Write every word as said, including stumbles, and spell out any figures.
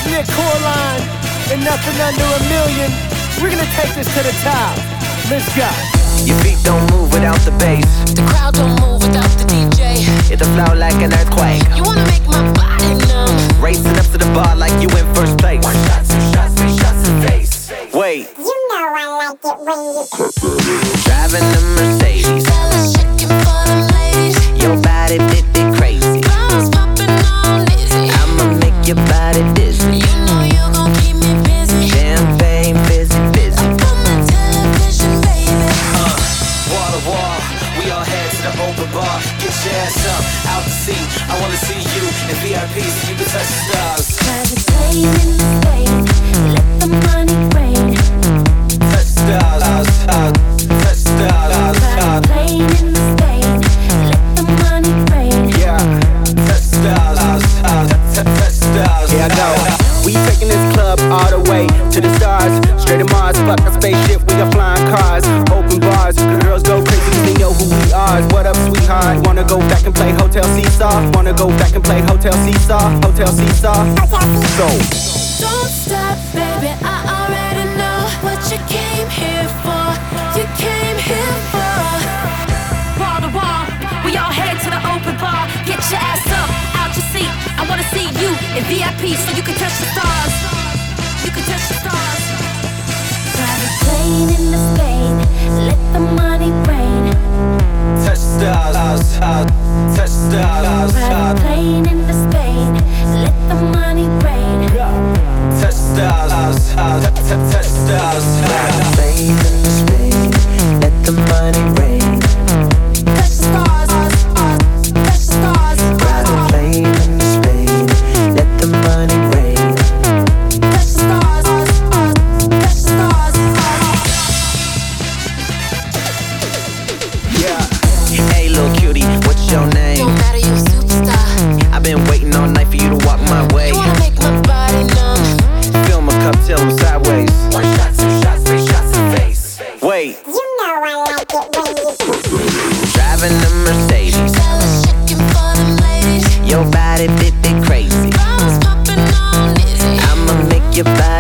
Nick Corline and nothing under a million. We're gonna take this to the top. Let's go. Your feet don't move without the bass. The crowd don't move without the D J. It'll flow like an earthquake. You wanna make my body numb. Racing up to the bar like you in first place. One shot, two shots, three shots in the face. Wait. You know I like it when you Driving a Mercedes. Fellas checking for them ladies. Your body did it crazy. Bottles popping on dizzy. I'ma make your body dizzy. You know you gon' keep me busy. Champagne, busy, busy. Up on the television, baby. Uh, wall to wall, we all head to the open bar. Get your ass up, out the seat. I wanna see you in V I P so you can touch the stars. Private plane in the Spain. Let the money rain. Touch the stars, stars, stars. Touch the stars, stars, Private plane in the Spain. Let the money rain. yeah. Touch the stars, stars, stars. Touch the stars. Yeah, I know. We taking this club all the way to the stars. Straight to Mars, fuck a spaceship, we got flying cars. Open bars, girls go crazy, they know who we are. What up, sweetheart? Wanna go back and play Hotel Seesaw? Wanna go back and play Hotel Seesaw? Hotel Seesaw? So Don't stop, baby, I already know what you came here for. You came here for. Wall to wall, we all head to the open bar. Get your ass up, out your seat. I wanna see you in V I P so you can touch the stars. You can touch the stars. Private plane in the Spain, let the money rain. Touch the stars, stars. Touch the stars, Private stars. plane in the Spain, let the money rain. Touch the stars, stars. Touch the stars, stars. Plane in the Spain, let the money rain. Touch the stars, touch the stars. Private plane in the Spain, let the money rain. Touch the stars, touch the stars. Yeah. Hey, little cutie, what's your name? Don't matter, you a superstar. I've been waiting all night for you to walk my way. You wanna make my body numb. Fill my cup till I'm sideways. One shot, two shots, three shots in the face. Wait. You know I like it when you Driving a Mercedes. Fellas checking for them ladies. Your body did it crazy. Bottles popping on dizzy. I'ma make your body